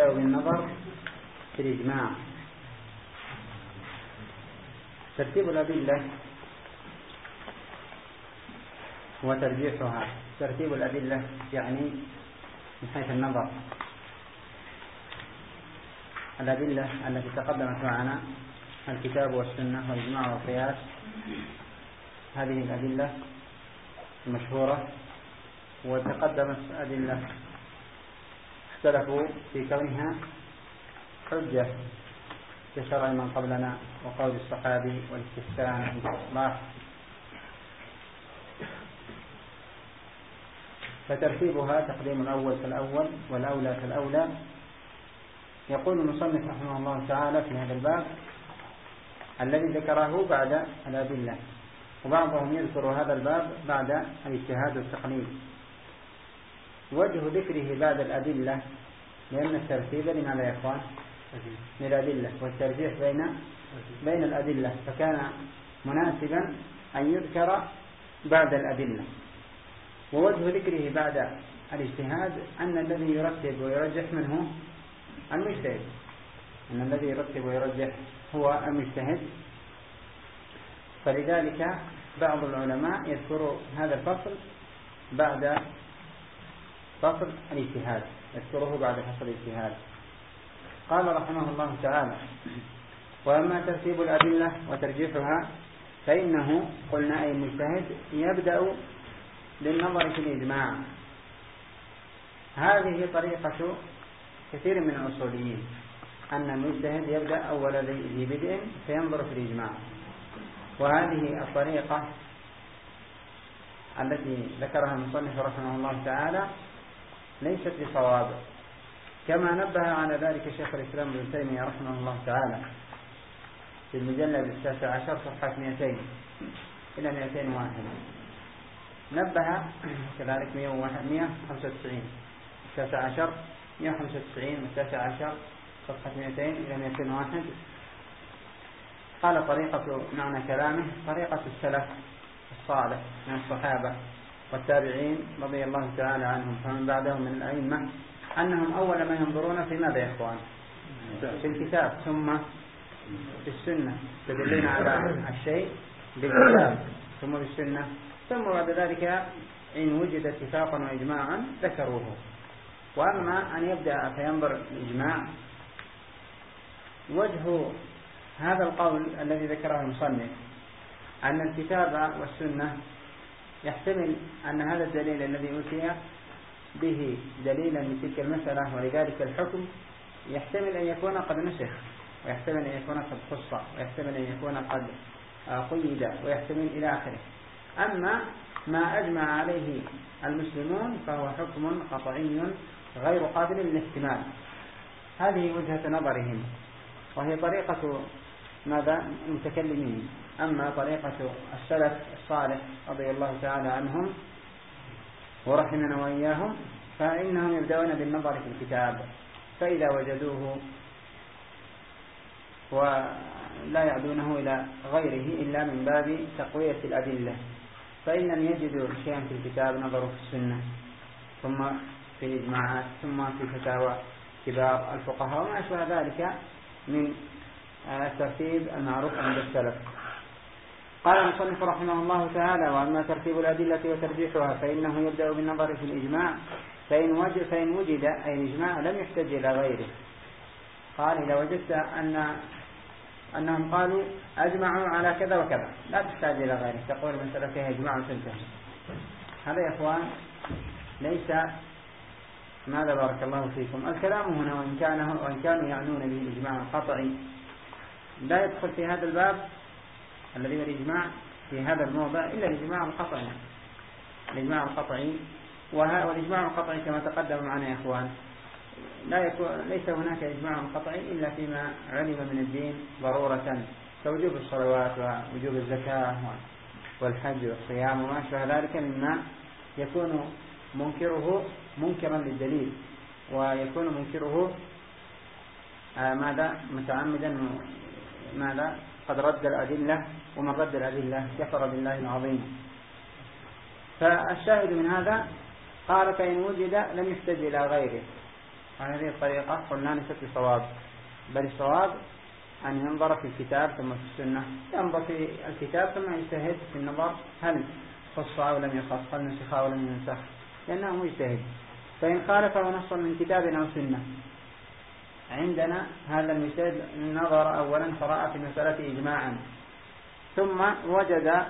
يبدأ بالنظر في الإجماع. ترتيب الأدلة وترجيحها. ترتيب الأدلة يعني من حيث النظر الأدلة التي تقدمت معنا الكتاب والسنة والإجماع والقياس، هذه الأدلة المشهورة. وتقدمت أدلة اختلفوا في كونها حجة كشرع من قبلنا وقول الصحابي والاستحسان والإصلاح. فترتيبها تقديم الأول فالأول والأولى فالأولى. يقول المصنف رحمه الله تعالى في هذا الباب الذي ذكره بعد الأدلة، وبعضهم يذكر هذا الباب بعد الاجتهاد والتقليد. وجه ذكره بعد الأدلة لأن الترتيب لماذا يا إخوان؟ للأدلة، والترجيح بين الأدلة، فكان مناسبا أن يذكر بعد الأدلة. ووجه ذكره بعد الاجتهاد أن الذي يرتب ويرجح منه المجتهد، أن الذي يرتب ويرجح هو المجتهد. فلذلك بعض العلماء يذكر هذا الفصل بعد فصل الاجتهاد، يذكره بعد فصل الاجتهاد. قال رحمه الله تعالى: وأما ترتيب الأدلة وترجيحها فإنه قلنا أي المجتهد يبدأ بالنظر في الإجماع. هذه طريقة كثير من الأصوليين، أن المجتهد يبدأ أول ذي بدء فينظر في الإجماع. وهذه الطريقة التي ذكرها المصنف رحمه الله تعالى ليست بصواب، كما نبه على ذلك شيخ الإسلام ابن تيمية رحمه الله تعالى في المجلد 19 صفحة 200 إلى 201. نبه كذلك 195 19 195 19 صفحة 200 إلى 201. قال طريقة معنى كلامه طريقة السلف الصالح من الصحابة والتابعين رضي الله تعالى عنهم فمن بعدهم من الأئمة، أنهم أول ما ينظرون في ماذا يا إخوان؟ في الكتاب ثم في السنة، يدلون على الشيء بالكتاب ثم بالسنة، ثم بعد ذلك إن وجد اتفاقا وإجماعا ذكروه. وأما أن يبدأ فينظر الإجماع، وجه هذا القول الذي ذكره المصنف أن الكتاب والسنة يحتمل أن هذا الدليل الذي أوتي به دليلا لتلك المسألة ولذلك الحكم يحتمل أن يكون قد نسخ، ويحتمل أن يكون قد خص، ويحتمل أن يكون قد قيد، ويحتمل إلى آخره. أما ما أجمع عليه المسلمون فهو حكم قطعي غير قابل للاحتمال. هذه وجهة نظرهم، وهي طريقة ماذا؟ المتكلمين. أما طريقة السلف الصالح رضي الله تعالى عنهم ورحمنا وإياهم فإنهم يبدأون بالنظر في الكتاب، فإذا وجدوه ولا يعدونه إلى غيره إلا من باب تقوية الأدلة. فإن لم يجدوا شيئا في الكتاب نظروا في السنة، ثم في الإجماعات، ثم في فتاوى كبار الفقهاء وما أشبه ذلك من الترتيب المعروف عند السلف. قال المصنف رحمه الله تعالى: وأما ترتيب الأدلة وترجيحها فإنه يبدأ بالنظر في الإجماع، فإن وجد أي الإجماع لم يحتج إلى غيره. قال: إذا وجدت أنهم قالوا أجمعوا على كذا وكذا لا تحتاج إلى غيره، تقول المسألة فيها إجماع وتنتهي. هذا يا إخوان ليس ماذا بارك الله فيكم الكلام هنا، وإن كانوا يعنون به الإجماع القطعي لا يدخل في هذا الباب الذي هو الإجماع في هذا الموضع إلا الإجماع القطعي. الإجماع القطعي والإجماع القطعي كما تقدم معنا يا إخوان ليس هناك إجماع قطعي إلا فيما علم من الدين ضرورة كوجوب الصلوات ووجوب الزكاة والحج والصيام وما أشبه ذلك مما يكون منكره منكرا للدليل، ويكون منكره متعمدا قد رد الأدلة، ومن رد الأدلة كفر بالله العظيم. فالشاهد من هذا قال: فإن وجد لم يحتج إلى غيره. وهذه الطريقة قلنا ليست بصواب، بل الصواب أن ينظر في الكتاب ثم في السنة. ينظر في الكتاب ثم يجتهد في النظر هل خص أو لم يخص، هل نسخ أو لم ينسخ، لأنه مجتهد. فإن خالفه نص من كتاب أو سنة عندنا هذا المجتهد نظر أولا فرأى في المسألة إجماعا، ثم وجد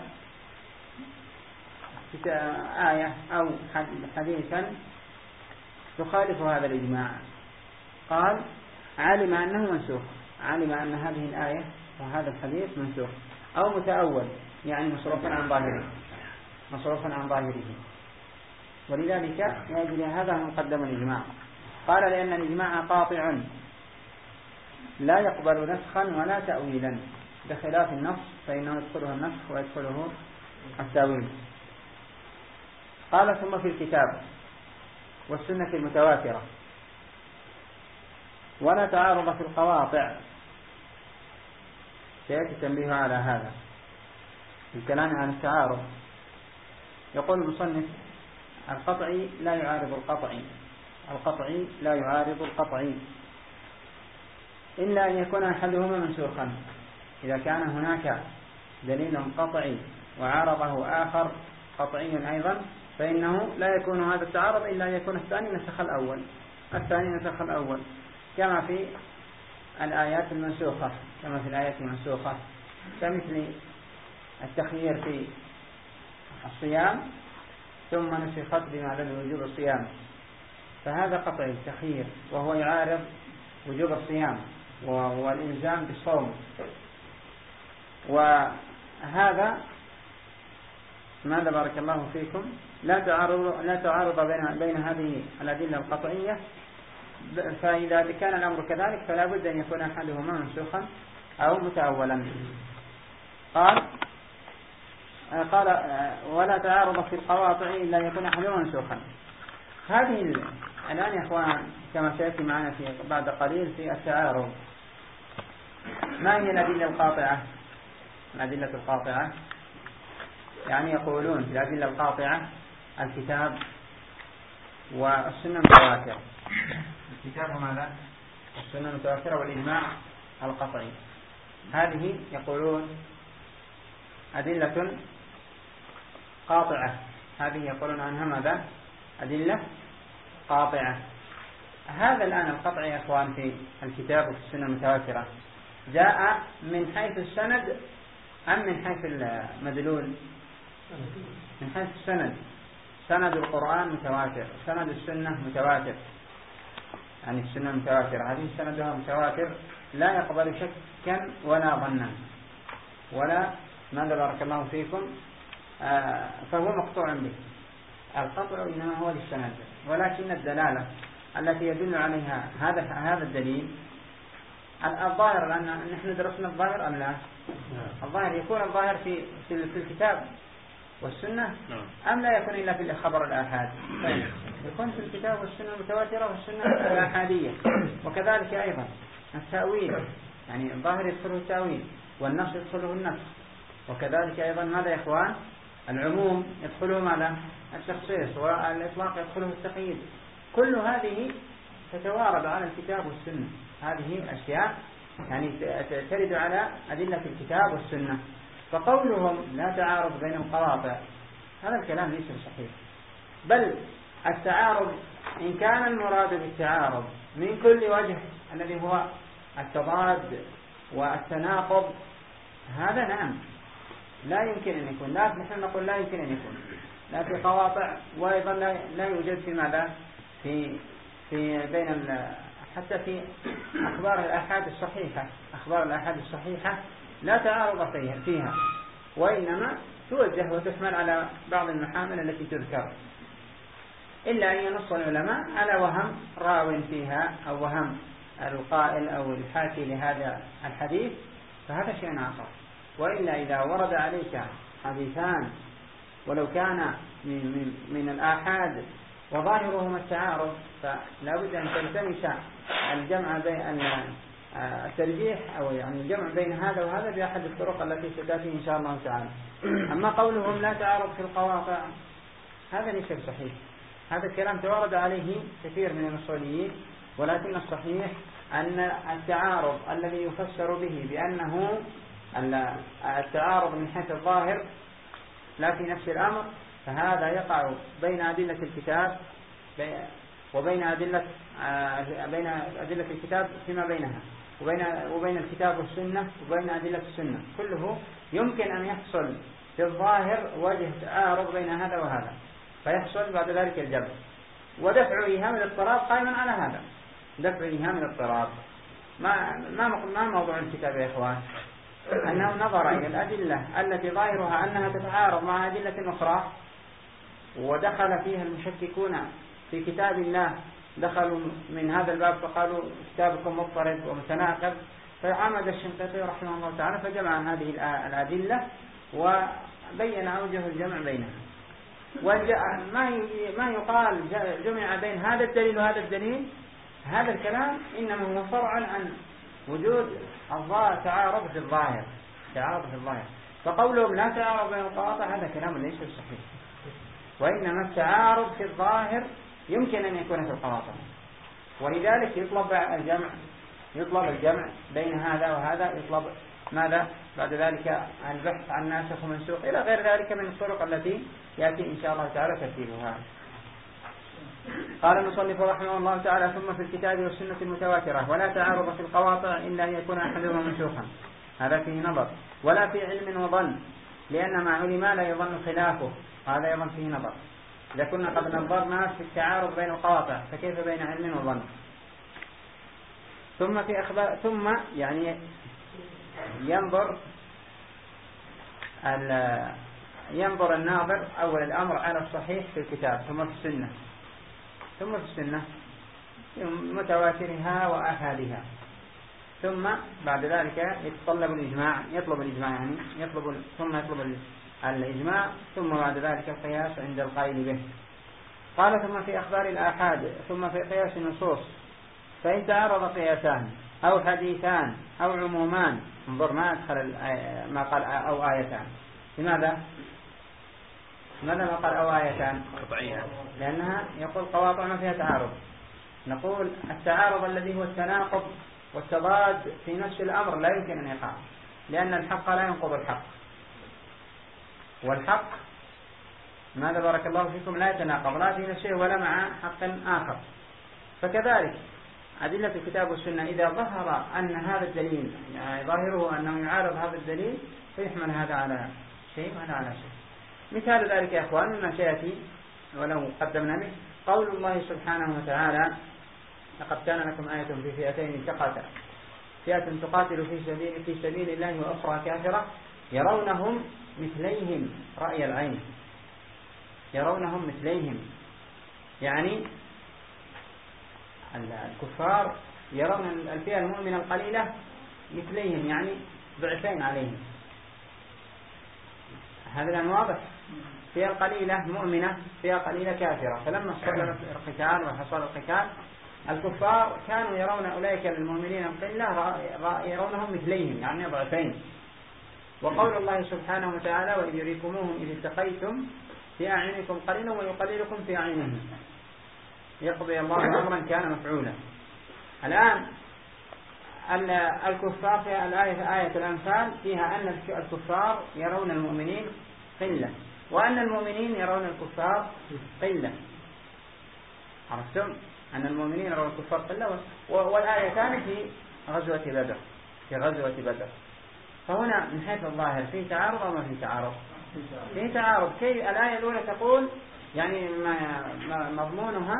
آية أو حديثا تخالف هذا الإجماع، قال علم أنه منسوخ، علم أن هذه الآية وهذا الحديث منسوخ أو متأول، يعني مصروفا عن ظاهره، ولذلك يجري هذا مقدم الإجماع. قال لأن الإجماع قاطع لا يقبل نسخا ولا تأويلا، بخلاف النص فإنه يدخله النسخ ويدخله التأويل. قال ثم في الكتاب والسنة المتواترة ولا تعارض في القواطع. سيأتي التنبيه على هذا الكلام عن التعارض. يقول المصنف القطعي لا يعارض القطعي، القطعي لا يعارض القطعي إلا أن يكون أحدهما منسوخا. إذا كان هناك دليل قطعي وعارضه آخر قطعي أيضا فإنه لا يكون هذا التعارض إلا أن يكون الثاني نسخ الأول، كما في الآيات المنسوخة، كمثل التخيير في الصيام ثم نسخت بما لم وجوب الصيام، فهذا قطعي التخيير وهو يعارض وجوب الصيام والإلزام بالصوم. وهذا ماذا بارك الله فيكم لا تعارض بين هذه الأدلة القطعية. فإذا كان الأمر كذلك فلا بد أن يكون أحدهما منسوخا أو متأولا. قال ولا تعارض في القواطع إلا أن يكون أحدهما منسوخا. هذه الآن يا إخوان كما سيأتي معنا في بعد قليل في التعارض، ما هي الأدلة القاطعة؟ الأدلة القاطعة يعني يقولون في الأدلة القاطعة الكتاب والسنة المتواترة. الكتاب ماذا؟ السنة المتواترة والإجماع القطعي. هذه يقولون أدلة قاطعة، هذه يقولون عنها ماذا؟ أدلة قاطعة. هذا الآن القطع يا إخوان في الكتاب وفي السنة المتواترة جاء من حيث السند أم من حيث المدلول؟ من حيث السند. سند القرآن متواتر، سند السنة متواتر، يعني السنة متواترة هذه سندها متواتر لا يقبل شكا ولا ظنا ولا ماذا بارك الله فيكم، فهو مقطوع به. القطع إنما هو للسند، ولكن الدلالة التي يدل عليها هذا الدليل الظاهر، لأن نحن درسنا الظاهر أم لا؟ الظاهر يكون الظاهر في الكتاب والسنة أم لا يكون إلا في خبر الآحاد؟ يكون في الكتاب والسنة المتواترة والسنة الآحادية. وكذلك أيضا التأويل، يعني الظاهر يدخله التأويل والنص يدخله النص. وكذلك أيضا ماذا يا إخوان؟ العموم يدخله ماذا؟ التخصيص، والإطلاق يدخله التقييد. كل هذه تتوارد على الكتاب والسنة، هذه أشياء يعني ترد على أدلة الكتاب والسنة. فقولهم لا تعارض بين القواطع هذا الكلام ليس صحيح، بل التعارض إن كان المراد بالتعارض من كل وجه الذي هو التضاد والتناقض هذا نعم لا يمكن أن يكون، لا نحن نقول لا يمكن أن يكون لا في قواطع، وأيضا لا يوجد في ماذا في بين حتى في أخبار الآحاد الصحيحة، أخبار الآحاد الصحيحة لا تعارض فيها، وإنما توجه وتحمل على بعض المحامل التي تذكر، إلا أن ينص العلماء على وهم راو فيها أو وهم القائل أو الحاكي لهذا الحديث، فهذا شيء آخر. وإلا إذا ورد عليك حديثان ولو كان من الآحاد وظاهرهما التعارض فلا بد أن تلتمس الجمع بين الترجيح أو يعني الجمع بين هذا وهذا بأحد الطرق التي ستأتي إن شاء الله تعالى. أما قولهم لا تعارض في القواطع هذا ليس صحيح، هذا الكلام توارد عليه كثير من الأصوليين ولكن الصحيح أن التعارض الذي يفسر به بأنه التعارض من حيث الظاهر لا في نفس الأمر، فهذا يقع بين أدلة الكتاب وبين بين أدلة الكتاب فيما بينها وبين الكتاب والسنة وبين أدلة السنة، كله يمكن أن يحصل في الظاهر وجه تعارض بين هذا وهذا، فيحصل بعد ذلك الجمع ودفع إيهام الاضطراب قائما على هذا. دفع إيهام الاضطراب ما موضوع الكتاب يا إخوان؟ أنه نظر إلى الأدلة التي ظاهرها أنها تتعارض مع أدلة أخرى، ودخل فيها المشككون في كتاب الله، دخلوا من هذا الباب فقالوا كتابكم مضطرب ومتناقض، فعمد الشنقيطي رحمه الله تعالى فجمع هذه الأدلة وبين أوجه الجمع بينها. ما يقال جمع بين هذا الدليل وهذا الدليل، هذا الكلام إنما هو فرع عن وجود تعارض في الظاهر. فقولهم لا تعارض بين القواطع هذا كلام ليس صحيح، وإنما التعارض في الظاهر يمكن أن يكون في القواطع، ولذلك يطلب الجمع بين هذا وهذا، يطلب ماذا بعد ذلك؟ البحث عن ناسخ ومنسوخ إلى غير ذلك من الطرق التي يأتي إن شاء الله تعالى ترتيبها. قال المصنف رحمه الله تعالى: ثم في الكتاب والسنة المتواترة ولا تعارض في القواطع إلا أن يكون أحدهما منسوخا، هذا فيه نظر، ولا في علم وظن، لأن ما علم لا يظن خلافه، هذا يظن فيه نظر. إذا كنا قد نظرنا في التعارض بين القواطع فكيف بين علم وظن؟ ثم يعني ينظر الناظر أول الأمر على الصحيح في الكتاب، ثم في السنة متواترها وآحادها، ثم بعد ذلك يطلب الإجماع، ثم يطلب الإجماع، ثم بعد ذلك القياس عند القائل به. قال: ثم في أخبار الآحاد، ثم في قياس النصوص، فإن تعارض قياسان أو حديثان أو عمومان، انظر ما أدخل ما قال أو آيتان. لماذا ما قال أو آيتان؟ لأنها يقول قواطع ما فيها تعارض. نقول التعارض الذي هو التناقض والتضاد في نفس الأمر لا يمكن أن يقع، لأن الحق لا ينقض الحق، والحق ماذا بارك الله فيكم لا يتناقض لا في نفسه ولا مع حق آخر. فكذلك أدلة الكتاب والسنة إذا ظهر أن هذا الدليل يعني ظاهره أنه يعارض هذا الدليل فيحمل هذا على شيء وهذا على شيء. مثال ذلك يا أخوان مما سيأتي ولو قدمنا به قول الله سبحانه وتعالى: لقد كان لكم آية في فئتين التقتا، فئة تقاتل في سبيل الله وأخرى كافرة يرونهم مثليهم رأي العين. يرونهم مثليهم يعني الكفار يرون الفئة المؤمنة القليلة مثليهم، يعني ضعفين عليهم. هذا الآن واضح، فئة قليلة مؤمنة، فئة قليلة كافرة. فلما استقلت القتال وحصل القتال الكفار كانوا يرون أولئك المؤمنين القلة يرونهم مثليهم يعني ضعفين. وقول الله سبحانه وتعالى: وإذ يريكموهم إذ التقيتم في أعينكم قليلا ويقللكم في أعينهم يقضي الله أمرا كان مفعولا. الآن الكفار في آية الأنفال فيها أن الكفار يرون المؤمنين قلة، وأن المؤمنين يرون الكفار قلة. عرفتم أن المؤمنين يرون الكفار قلة، والآيتان في غزوة بدر. فهنا من حيث الظاهر في تعارض أو ما في تعارض؟ في تعارض. كي الآية الأولى تقول يعني مضمونها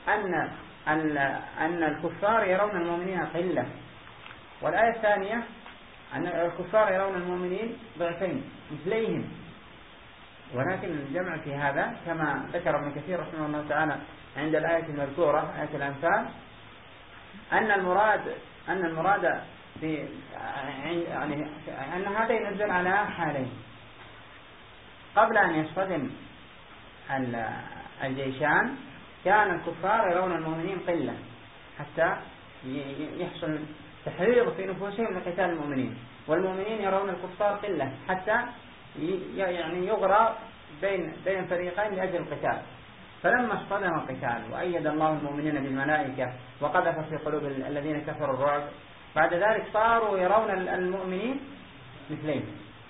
أن الكفار يرون المؤمنين قلة، والآية الثانية أن الكفار يرون المؤمنين ضعفين مثليهم. ولكن الجمع في هذا كما ذكر ابن كثير رحمه الله تعالى عند الآية المذكورة آية الأنفال أن المراد في يعني أن هذا ينزل على حالين: قبل أن يصطدم الجيشان كان الكفار يرون المؤمنين قلة حتى يحصل تحريض في نفوسهم لقتال المؤمنين، والمؤمنين يرون الكفار قلة حتى يعني يغرى بين فريقين لأجل القتال. فلما اصطدم القتال وأيد الله المؤمنين بالملائكة وقذف في قلوب الذين كفروا الرعب، بعد ذلك صاروا يرون المؤمنين مثلين،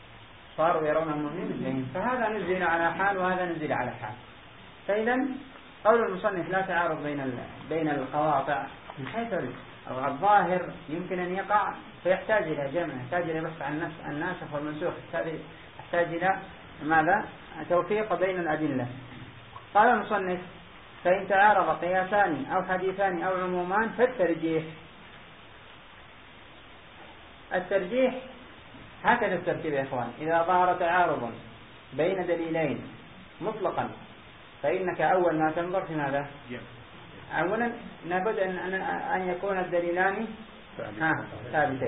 فهذا نزل على حال وهذا نزل على حال. فإذا قول المصنف لا تعارض بين القواطع من حيث الظاهر يمكن أن يقع، فيحتاج إلى جمع، يحتاج إلى بحث عن الناسخ والمنسوخ، يحتاج إلى ماذا؟ توفيق بين الأدلة. قال المصنف: فإن تعارض قياسان أو حديثان أو عمومان الترجيح هكذا الترتيب يا إخوان: إذا ظهر تعارض بين دليلين مطلقا فإنك أول ما تنظر في ماذا؟ أولا لابد أن يكون الدليلان ثابتين،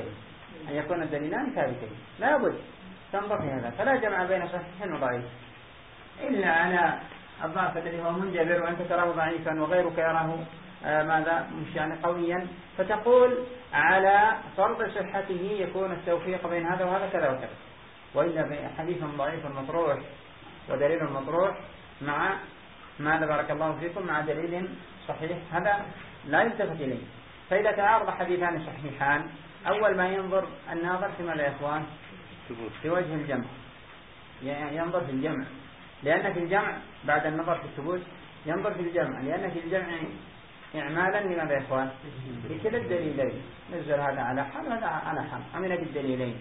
لابد تنظر في هذا، فلا جمع بين صحيح وضعيف إلا على الضعف الذي هو منجبر وأنت تراه ضعيفا وغيرك يراه ماذا مش يعني قويا، فتقول على فرض صحته يكون التوفيق بين هذا وهذا كذا وكذا. وإلا حديث ضعيف مطروح ودليل مطروح مع ماذا بارك الله فيكم مع دليل صحيح، هذا لا يلتفت إليه. فإذا تعارض حديثان صحيحان أول ما ينظر الناظر في ماذا يا إخوان؟ في وجه الجمع، ينظر في الجمع، لأن في الجمع بعد النظر في الثبوت ينظر في الجمع، لأن في الجمع إعمالا لماذا يا إخوان؟ لكلا الدليلين، نزل هذا على حال وهذا على حال، عمل بالدليلين.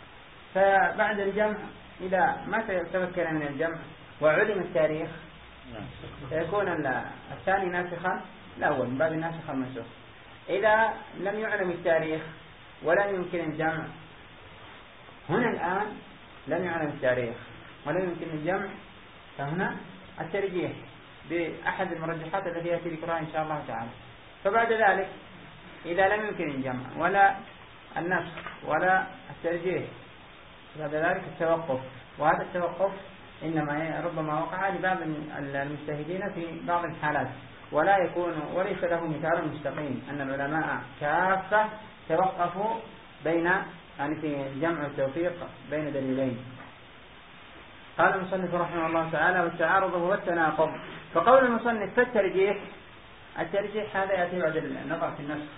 فبعد الجمع إذا ما تمكن من الجمع وعلم التاريخ يكون الثاني ناسخا الأول من باب الناسخ المنسوخ. إذا لم يعلم التاريخ ولم يمكن الجمع، هنا الآن لم يعلم التاريخ ولم يمكن الجمع، فهنا الترجيح بأحد المرجحات التي يأتي ذكرها إن شاء الله تعالى. فبعد ذلك إذا لم يمكن الجمع ولا النسخ ولا الترجيح، بعد ذلك التوقف، وهذا التوقف إنما ربما وقع لبعض المجتهدين في بعض الحالات، وليس له مثال مستقيم أن العلماء كافة توقفوا بين في الجمع والتوفيق بين دليلين. قال المصنف رحمه الله تعالى: والتعارض هو التناقض. فقول المصنف فالترجيح، الترجيح هذا يأتي بعد النظر في النسخ،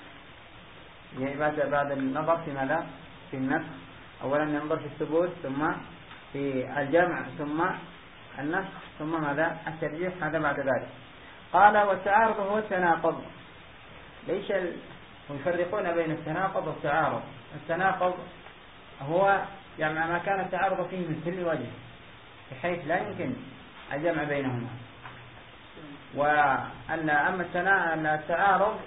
يعني بعد النظر في ماذا؟ في النسخ. أولا ننظر في الثبوت ثم في الجمع ثم النسخ ثم ماذا؟ الترجيح، هذا بعد ذلك. قال: والتعارض هو التناقض. ليش يفرقون بين التناقض والتعارض؟ التناقض هو يعني ما كان التعارض فيه من كل وجه بحيث لا يمكن الجمع بينهما، أما التعارض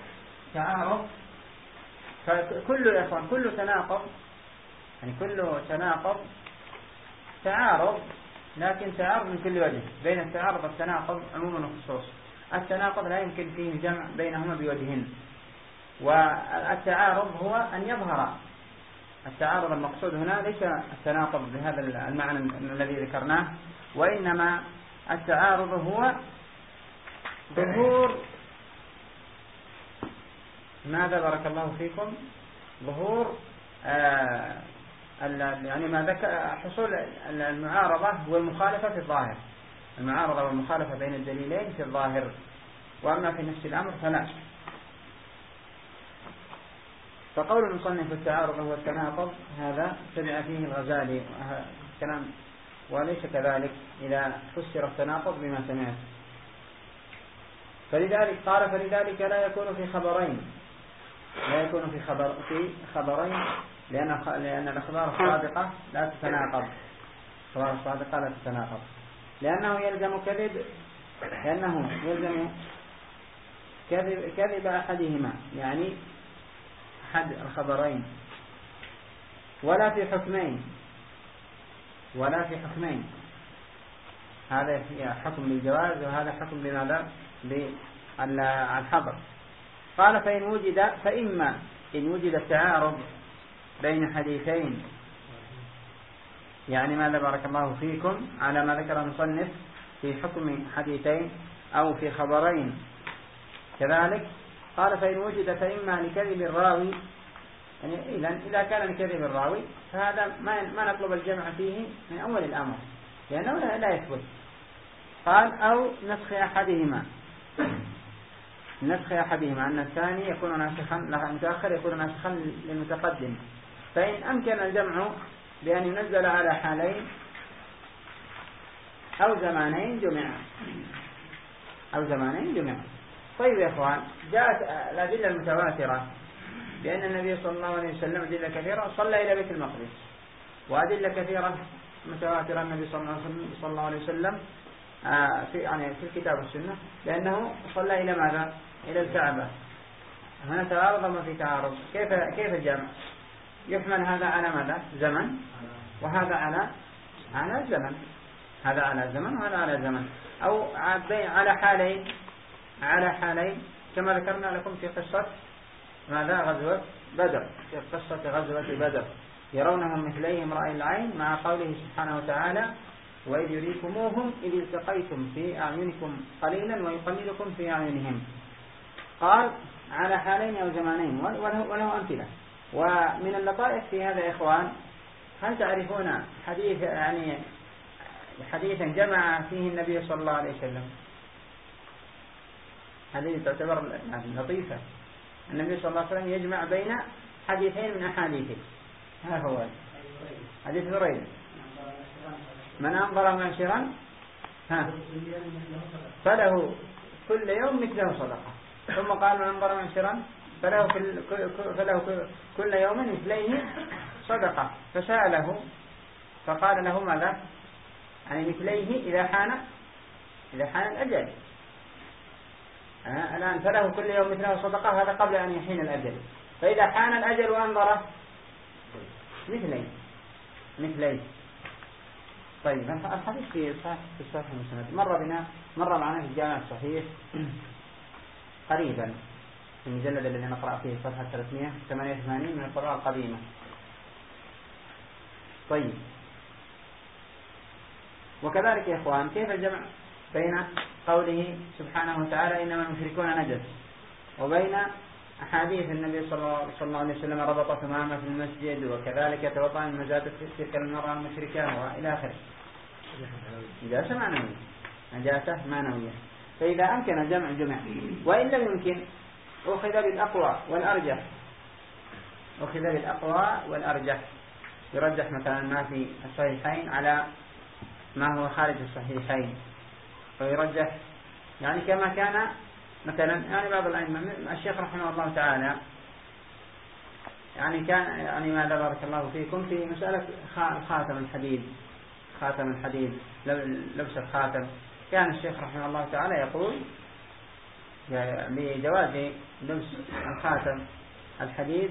فكل يا إخوان كل تناقض، يعني كل تناقض تعارض، لكن تعارض من كل وجه. بين التعارض والتناقض عموما وخصوص. التناقض لا يمكن فيه الجمع بينهما بوجهين، والتعارض هو أن يظهر التعارض. المقصود هنا ليس التناقض بهذا المعنى الذي ذكرناه، وإنما التعارض هو ظهور ماذا بارك الله فيكم؟ ظهور يعني ما ذكر حصول المعارضة والمخالفة في الظاهر، المعارضة والمخالفة بين الدليلين في الظاهر، وأما في نفس الأمر فلا. فقول المصنف التعارض هو التناقض هذا تبع فيه الغزالي كلام، وليس كذلك إذا فسر التناقض بما سمعت. فلذلك قال: فلذلك لا يكون في خبرين، لأن الأخبار الصادقة لا تتناقض، الأخبار الصادقة لا تتناقض، لأنه يلزم كذب أحدهما، يعني أحد الخبرين، ولا في حكمين، هذا حكم بالجواز وهذا حكم بماذا؟ بالحظر. قال: فإما إن وجد التعارض بين حديثين، يعني ماذا بارك الله فيكم على ما ذكر المصنف في حكم حديثين أو في خبرين كذلك. قال: فإن وجد فإما لكذب الراوي، يعني إذا كان لكذب الراوي فهذا ما نطلب الجمع فيه من أول الأمر، لأنه لا يثبت، قال أو نسخ أحدهما، نسخ أحدهما أن الثاني يكون ناسخا المتأخر يكون ناسخا للمتقدم. فإن أمكن الجمع بأن ينزل على حالين أو زمانين جمع، أو زمانين جمع. طيب يا إخوان، جاءت الأدلة المتواترة بأن النبي صلى الله عليه وسلم أدلة كثيرة صلى إلى بيت المقدس، وأدلة كثيرة متواترة النبي صلى الله عليه وسلم في الكتاب والسنة لأنه صلى إلى ماذا؟ إلى الكعبة. هنا تعارض ما في تعارض. كيف الجمع؟ يحمل هذا على ماذا؟ زمن، وهذا على زمن، هذا على زمن وهذا على زمن، أو على حالين كما ذكرنا لكم في قصة ماذا؟ غزوة بدر، في قصة غزوة بدر يرونهم مثليهم رأي العين، مع قوله سبحانه وتعالى وإذ يريكموهم إذ التقيتم في أعينكم قليلا ويقللكم في أعينهم. قال على حالين أو زمانين، وله أمثلة. ومن اللطائف في هذا يا إخوان، هل تعرفون حديثا جمع فيه النبي صلى الله عليه وسلم؟ هذه تعتبر لطيفة. النبي صلى الله عليه وسلم يجمع بين حديثين من أحاديثه. ها هو حديث بريدة: من أنظر معشرا فله كل يوم مثله صدقة. ثم قال من أنظر معشرا فله كل يوم مثليه صدقة. فسأله فقال له ماذا؟ يعني مثليه إذا حان الأجل. الآن فله كل يوم مثله صدقة، هذا قبل أن يحين الأجل. فإذا حان الأجل وأنظره مثليه. طيب الحديث في الصحيح المسند مر معنا في الجامع الصحيح قريبا في المجلد الذي نقرأ فيه صفحة 388 من القراءة القديمة. طيب، وكذلك يا إخوان كيف الجمع بين قوله سبحانه وتعالى إنما المشركون نجس، وبين أحاديث النبي صلى الله عليه وسلم ربط ثمامة في المسجد، وكذلك توضأ من مزادة تلك المرأة المشركة وإلى آخره؟ نجاسة معنوية. فإذا أمكن الجمع جمع، وإن لم يمكن أخذ بالأقوى والأرجح. يرجح مثلا ما في الصحيحين على ما هو خارج الصحيحين، ويرجح يعني كما كان مثلا يعني بعض الأئمة الشيخ رحمه الله تعالى يعني كان ماذا بارك الله فيكم في مسألة خاتم الحديد لبس الخاتم، كان الشيخ رحمه الله تعالى يقول بجواز لبس الخاتم الحديد،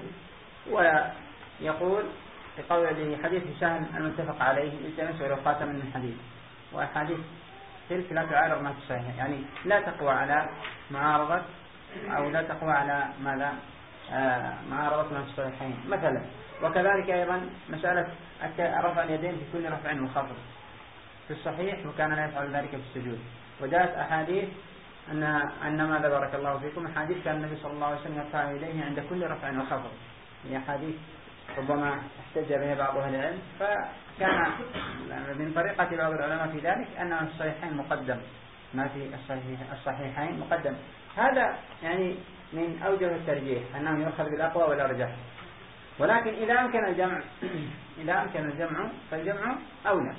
ويقول في قوله حديث سهل المتفق عليه التمس ولو خاتم من حديد. وحديث تلك لا تعارض ما في الصحيح، يعني لا تقوى على معارضة أو لا تقوى على ماذا معارضة ما في الصحيحين مثلا. وكذلك أيضا مسألة رفع اليدين في كل رفع وخفض في الصحيح، وكان لا يفعل ذلك في السجود. وجاءت أحاديث أن ماذا بارك الله فيكم أحاديث كان النبي صلى الله عليه وسلم يرفع يديه عند كل رفع وخفض، هي أحاديث ربما احتج بها بعض أهل العلم. فكان من طريقة بعض العلماء في ذلك أن الصحيحين مقدم، ما في الصحيحين مقدم. هذا يعني من أوجه الترجيح أنه يؤخذ بالأقوى والأرجح. ولكن إذا أمكن الجمع فالجمع أولى.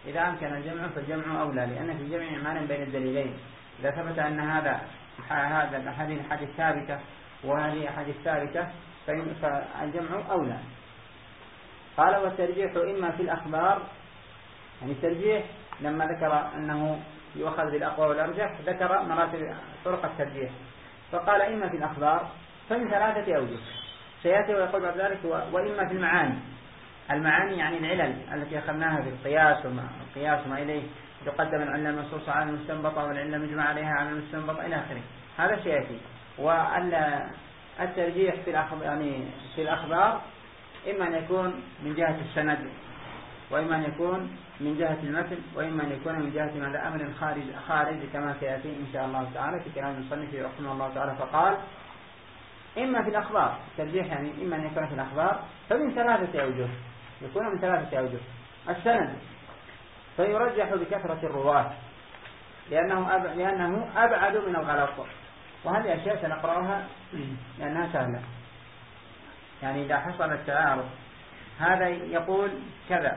لأن في الجمع معنى بين الدليلين. إذا ثبت أن هذه الأحاديث ثابتة وهذه أحاديث ثابتة فالجمع أولى. قال والترجيح إما في الأخبار، يعني الترجيح لما ذكر أنه يؤخذ بالأقوى والأرجح ذكر مراتب طرق الترجيح، فقال إما في الأخبار فمن 3 أوجه سيأتي ويقول بعد ذلك وإما في المعاني يعني العلل التي أخذناها في القياس وما إليه، يقدم العلة المنصوصة على المستنبطة والعلة مجمع عليها على المستنبطة إلى آخره. هذا سيأتي. والترجيح في الأخبار إما أن يكون من جهة السند، وإما أن يكون من جهة المتن، وإما أن يكون من جهة ماذا أمر خارج كما سيأتي إن شاء الله تعالى في كلام المصنف رحمه الله تعالى. فقال إما في الأخبار، الترجيح يعني إما أن يكون في الأخبار فمن 3 أوجه، يكون من 3 أوجه. السند فيرجح بكثرة الرواة، لأنه أبعد من الغلط. وهذه أشياء سنقرأها لأنها سهلة. يعني إذا حصل التعارض، هذا يقول كذا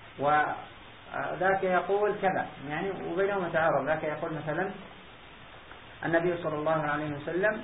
وذاك يقول كذا، يعني وبينهما تعارض، ذاك يقول مثلا النبي صلى الله عليه وسلم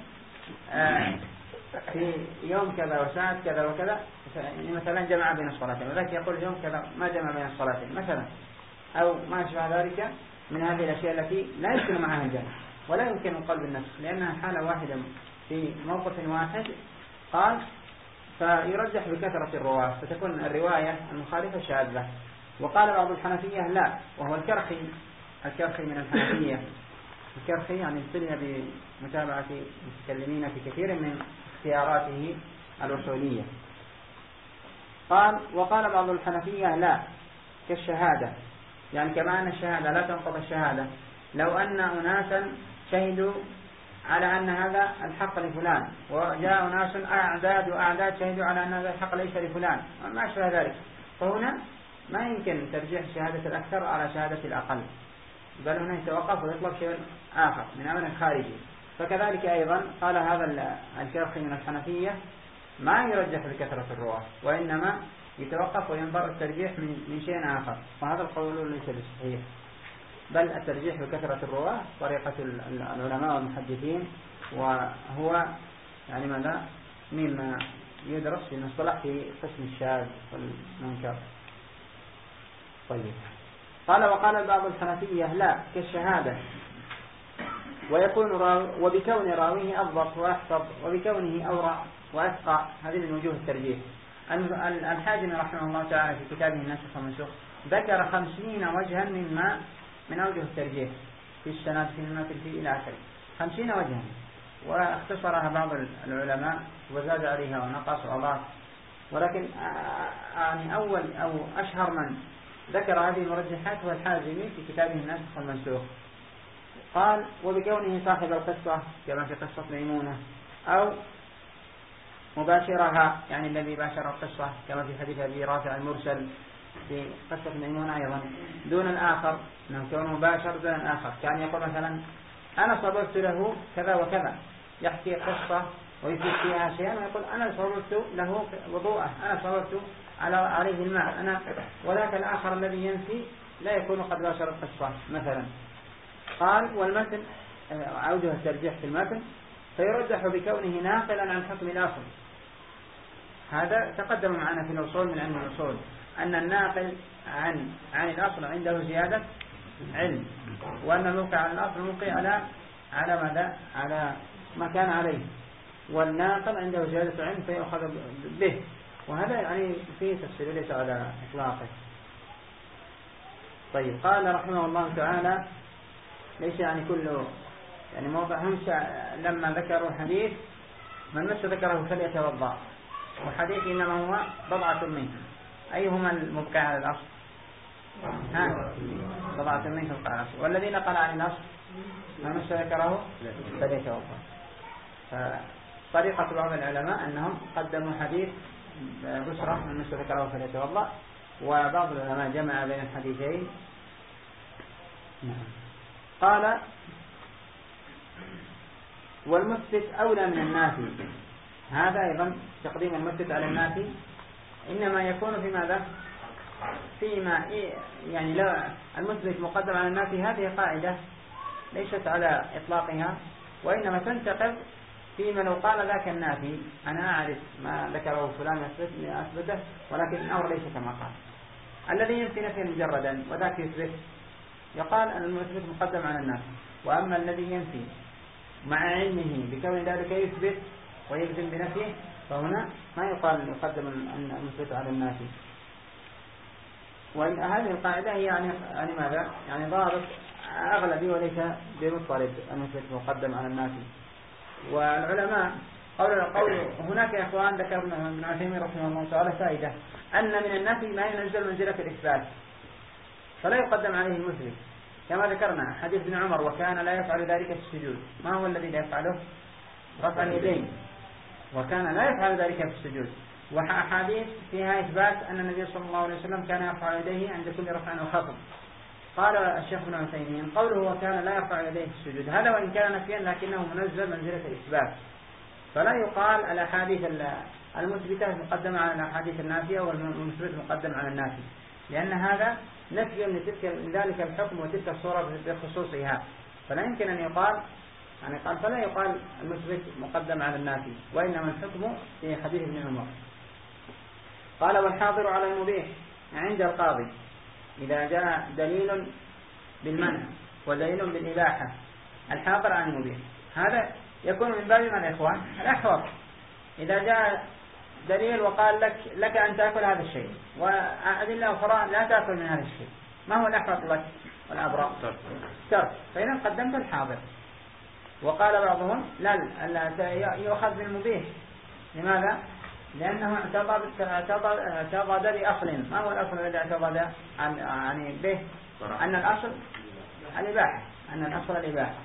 في يوم كذا وساعة كذا وكذا، يعني مثلا جمع بين الصلاتين، وذاك يقول يوم كذا ما جمع بين الصلاتين مثلا، أو ما أشبه ذلك من هذه الأشياء التي لا يمكن معها الجمع ولا يمكن القول بالنفس، لأنها حالة واحدة في موقف واحد. قال فيرجح بكثرة الرواة، فتكون الرواية المخالفة شاذة. وقال بعض الحنفية لا، وهو الكرخي من الحنفية. الكرخي يعني ابتلي بمتابعة المتكلمين في كثير من اختياراته الأصولية. قال وقال بعض الحنفية لا كالشهادة، يعني كما أن الشهادة لا تنقض الشهادة لو أن أناسا شهدوا على أن هذا الحق لفلان، وجاء أناس أعداد شهدوا على أن هذا الحق ليس لفلان وما أشبه ذلك، فهنا ما يمكن ترجيح شهادة الأكثر على شهادة الأقل، بل هنا يتوقف ويطلب شيء آخر من أمر خارجي. فكذلك أيضا قال هذا الكرخي من الحنفية ما يرجح بكثرة الرواة، وإنما يتوقف وينظر الترجيح من شيء آخر، وهذا القول ليس بالصحيح، بل الترجيح بكثرة الرواة طريقة العلماء والمحدثين، وهو يعني ماذا مما يدرس في المصطلح في قسم الشاذ والمنكر. طيب قال وقال بعض الحنفية لا كالشهادة، ويكون وبكون راويه أضبط وأحفظ وبكونه أورع وأثقى. هذه من وجوه الترجيح. الحاجم رحمه الله تعالى في كتابه الناسخ والمنسوخ ذكر 50 وجها من أوجه الترجيح في السند في المتن في إلى آخره، 50 وجها، واختصرها بعض العلماء وزاد عليها ونقص وأضاف. ولكن يعني أول أو أشهر من ذكر هذه المرجحات هو الحازمي في كتابه الناسخ والمنسوخ. قال وبكونه صاحب القصة كما في قصة ميمونة، أو مباشرها يعني الذي باشر القصة كما في حديث أبي رافع المرسل في قصة ميمونة أيضا، دون الآخر، أنه كونه مباشر دون الآخر. كان يقول مثلا أنا صببت له كذا وكذا، يحكي قصة ويفيد فيها شيئا ويقول أنا صببت له وضوءه، أنا صببت عليه الماء أنا، وذاك الآخر الذي ينفي لا يكون قد باشر القصة مثلا. قال والمتن أوجه الترجيح في المتن فيرجح بكونه ناقلا عن حكم الأصل. هذا تقدم معنا في الأصول من علم الأصول أن الناقل عن الأصل عنده زيادة علم، وأن الموقع على الأصل موقع على ماذا؟ على ما كان عليه، والناقل عنده زيادة علم فيأخذ به. وهذا يعني فيه تفسير ليس على إطلاقه. طيب قال رحمه الله تعالى ليس يعني كله يعني موضع هم لما ذكروا حديث من مس ذكره فليتوضأ، وحديث إنما هو بضعة منه، أيهما المبقى على الأصل؟ بضعة منه تبقى على الأصل، والذي نقل عن الأصل من مس ذكره فليتوضأ. طريقة بعض العلماء أنهم قدموا حديث بشرى من مس ذكره فليتوضأ، وبعض العلماء جمع بين الحديثين. قال والمثبت أولى من النافي. هذا أيضا تقديم المثبت على النافي إنما يكون في ماذا؟ فيما يعني لو المثبت مقدم على النافي، هذه قاعدة ليست على إطلاقها، وإنما تنتقل فيما لو قال ذاك النافي أنا أعرف ما ذكره فلان أثبته، ولكن الأمر ليس كما قال. الذي ينفي نفيا مجردا وذاك يثبت يقال أن المثبت مقدم على النافي. وأما الذي ينفي مع علمه بكون ذلك يثبت ويجزم بنفيه فهنا ما يقال يقدم المثبت على النافي. وهذه القاعدة هي يعني ماذا؟ يعني ضابط أغلبي وليس بمضطرد المثبت مقدم على النافي. والعلماء قول هناك يا إخوان ذكر ابن عثيمين رحمه الله تعالى فائدة أن من النفي ما ينزل منزلة الإثبات فلا يقدم عليه المثبت، كما ذكرنا حديث ابن عمر وكان لا يفعل ذلك في السجود. ما هو الذي لا يفعله؟ رفع اليدين، وكان لا يفعل ذلك في السجود. وأحاديث فيها إثبات أن النبي صلى الله عليه وسلم كان يرفع يديه عند كل رفع وخفض. قال الشيخ ابن عثيمين قوله وكان لا يرفع يديه في السجود، هذا وإن كان نفيا لكنه منزل منزلة الإثبات، فلا يقال الأحاديث المثبتة مقدمة على الأحاديث النافية والمثبت مقدم على النافي، لأن هذا نفي من ذلك الحكم وتلك الصورة بخصوصها، فلا يمكن أن يقال فلا يقال المثبت مقدم على النافي، وإنما الحكم في حديث ابن عمر. قال والحاضر على المبيح عند القاضي إذا جاء دليل بالمنع ودليل بالإباحة، الحاضر عن المبيح هذا يكون من باب من الإخوان الأحوط. إذا جاء دليل وقال لك أن تأكل هذا الشيء وأدلة أخرى لا تأكل من هذا الشيء، ما هو الأحوط لك والأبرأ؟ ترك، فإذا قدمت الحاضر. وقال بعضهم لا يؤخذ بالمبيح، لماذا؟ لأنه اعتضد بأصل، ما هو الأصل الذي اعتضد عن به؟ أن الأصل الإباحة، أن الأصل الإباحة.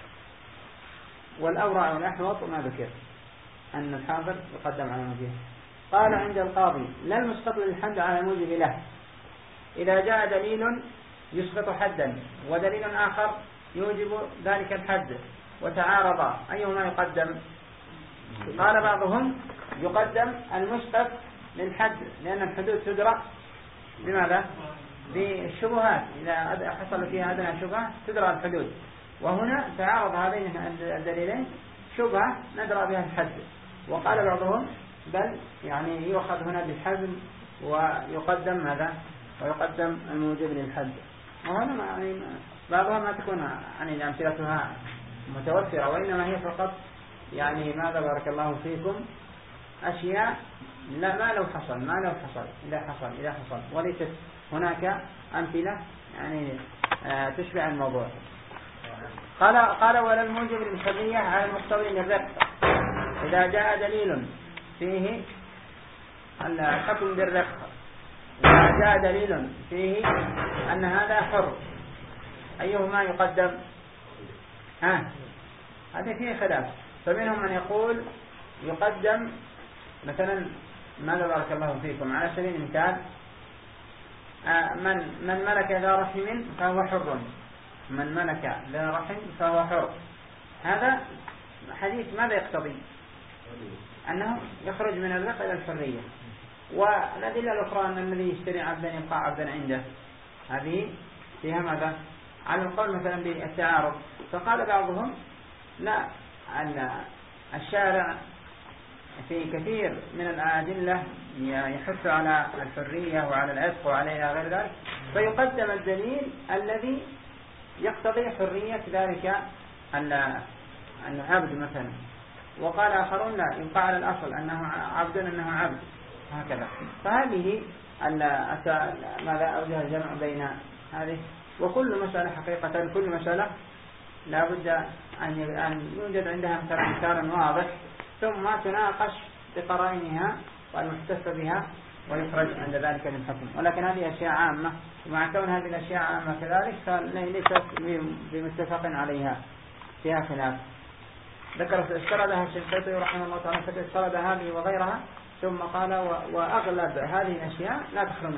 والأورع والأحوط ما ذكر أن الحاضر يقدم على المبيح. قال عند القاضي لا المسقط للحد على الموجب له، إذا جاء دليل يسقط حدا ودليل آخر يوجب ذلك الحد وتعارضا أيهما يقدم؟ قال بعضهم يقدم المسقط للحد، لأن الحدود تدرى بماذا؟ بالشبهات، إذا حصل فيها أدنى شبهة تدرى الحدود، وهنا تعارض هذين الدليلين شبهة ندرى بها الحد. وقال بعضهم بل يعني يؤخذ هنا بالحزم ويقدم ماذا؟ ويقدم الموجب للحد. وهنا يعني بعضها ما تكون يعني أمثلتها متوفرة، وإنما هي فقط يعني ماذا بارك الله فيكم أشياء لا ما لو حصل إذا حصل وليست هناك أمثلة يعني تشبع الموضوع. قال ولا الموجب للحرية على المقتضي للرق، إذا جاء دليل فيه الحكم بالرق وجاء دليل فيه أن هذا حر، أيهما يقدم؟ هذا فيه خلاف، فمنهم من يقول يقدم مثلا ماذا بارك الله فيكم على سبيل المثال من ملك ذا رحم فهو حر، من ملك ذا رحم فهو حر. هذا حديث ماذا يقتضي؟ أنه يخرج من الرق إلى الحرية. والأدلة الأخرى أن الذي يشتري عبدا يبقى عبدا عنده، هذه فيها ماذا؟ على القول مثلا بالتعارض. فقال بعضهم لا، أن الشارع في كثير من الأدلة يحث على الحرية وعلى العتق وعليها غير ذلك، فيقدم الدليل الذي يقتضي حرية ذلك العبد مثلا. وقال آخرون لا، يبقى على الأصل أنه عبد أنه عبد هكذا. فهذه ماذا أوجه الجمع بين هذه. وكل مسألة حقيقة كل مسألة لا بد أن يوجد عندها مثال واضح ثم تناقش بقرائنها والمحتف بها ويخرج عند ذلك للحكم. ولكن هذه أشياء عامة، ومع كون هذه الأشياء عامة كذلك فليست بمتفق عليها، فيها خلاف. استردها الشيخ رحمه الله تعالى، استرد هذه وغيرها ثم قال وأغلب هذه الأشياء لا تخلو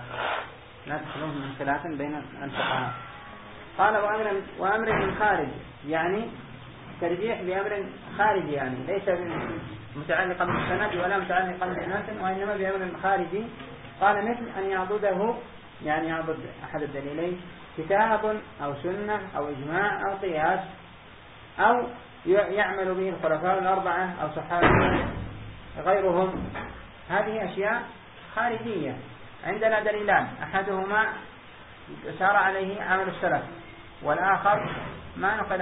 من خلاف بين الفقهاء. قال وأمر من خارج، يعني ترجيح بأمر خارجي، يعني ليس متعلقا بالسند ولا متعلقا بالمتن، وإنما بأمر خارجي. قال مثل أن يعضده، يعني يعضد أحد الدليلين كتاب أو سنة أو إجماع أو قياس، أو يعمل به الخلفاء الأربعة أو صحابة غيرهم. هذه أشياء خارجية. عندنا دليلان، أحدهما سار عليه عمل السلف، والآخر ما نقل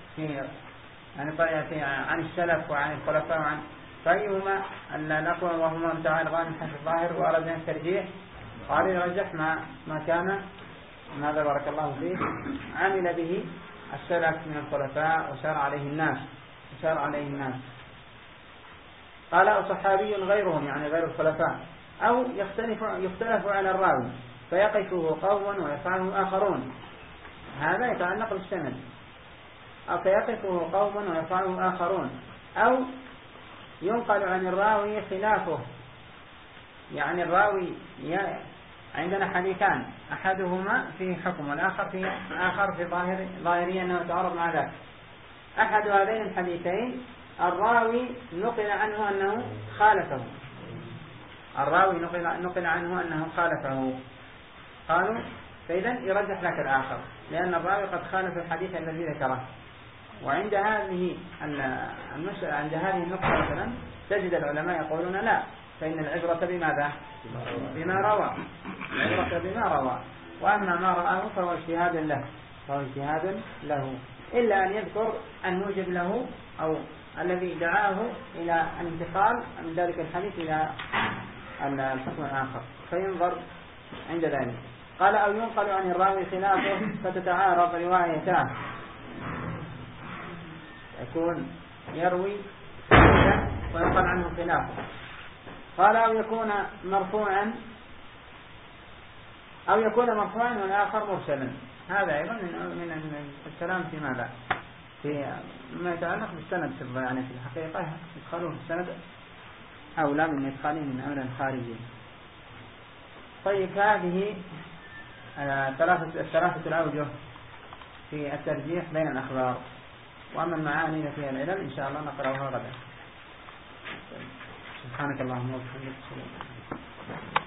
عن السلف وعن الخلفاء وعن فأيهما أن نقول وهما متعارضان من حيث الظاهر وأردنا الترجيح. قال يرجح ما كان ماذا بارك الله فيه عمل به السلف من الخلفاء وسار عليه الناس. قال أو صحابي غيرهم، يعني غير الخلفاء، أو يختلف على الراوي فيقفه قوم ويفعله آخرون، هذا يتعلق بالسند. أو فيقفه قوم ويفعله آخرون، أو ينقل عن الراوي خلافه، يعني الراوي عندنا حديثان أحدهما فيه حكم والآخر فيه آخر في ظاهرية أنه تعارض مع ذاك. أحد هذين الحديثين الراوي نقل عنه أنه خالفه، الراوي نقل عنه أنه خالفه، قالوا فإذا يرجح لك الآخر لأن الراوي قد خالف الحديث الذي ذكره. وعند هذه عند هذه النقطة مثلا تجد العلماء يقولون لا، فإن العبرة بماذا؟ بما روى، العبرة بما روى، وأما ما رآه فهو اجتهاد له، فهو اجتهاد له، إلا أن يذكر الموجب له أو الذي دعاه إلى الانتقال من ذلك الحديث إلى الحكم الآخر فينظر عند ذلك. قال أو ينقل عن الراوي خلافه فتتعارض روايته، يكون يروي وينقل عنه خلافه. قال أو يكون مرفوعا والآخر مرسلا. هذا أيضا من الكلام في ماذا؟ في ما يتعلق بالسند يعني في الحقيقة يدخلون في السند أولى من يدخلين من أمر خارجي. طيب هذه الثلاثة الأوجه في الترجيح بين الأخبار. وأما المعاني التي فيها العلم إن شاء الله نقرأها غدا. سبحانك اللهم وبحمدك.